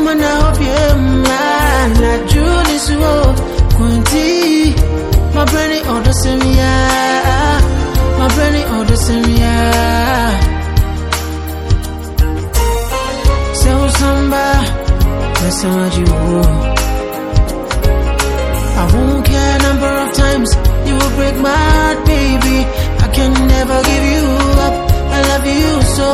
na obiema na Julius wo kunti my brain order semia my brain order semia so samba listen what you I won't care number of times you will break my heart, baby. I can never give you up. I love you so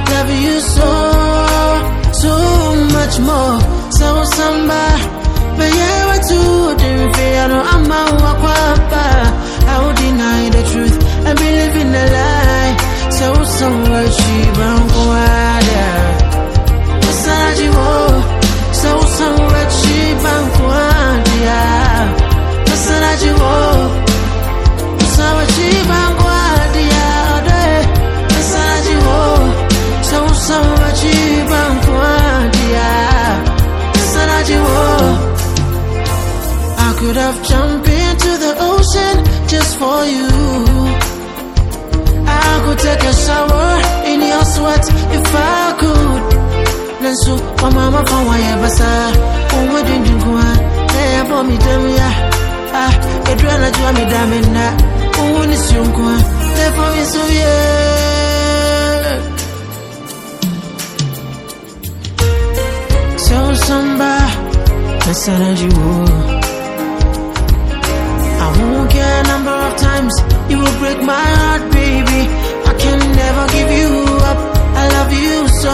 much more. So samba, but yeah, what to do? I know I'm a wakwapa. I will deny the truth and believe in a lie. So somewhere she bankwada. Masajiwo. So somewhere she bankwada. Masajiwo. So she bankwada. Masajiwo. So somewhere she bankwada. Masajiwo. I could have jumped into the ocean just for you. I could take a shower in your sweat if I could. Nansu, my mama found why I was what did you go on? They for me, damn ya. It ran at you, me damn it. Who is your go? They for me, so yeah. So, somebody, listen as you. I won't care number of times you will break my heart, baby. I can never give you up. I love you so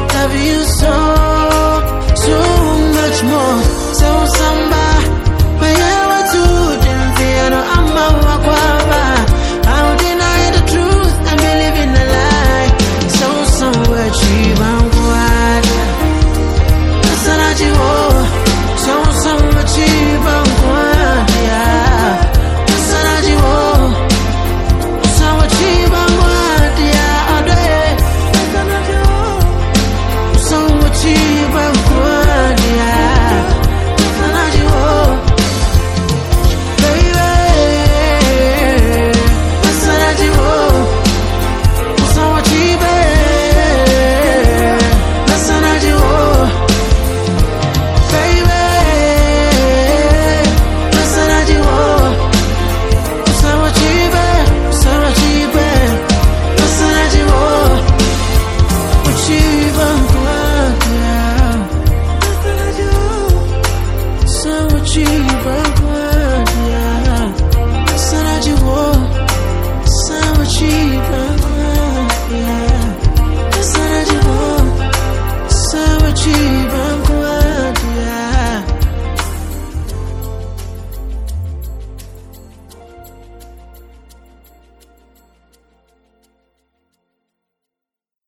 much more. So somebody, but yeah, what to do? I know I'm a wakwaba. I'll deny the truth and believe in a lie. So somewhere cheap and quiet. That's not you. So somewhere cheap and quiet. She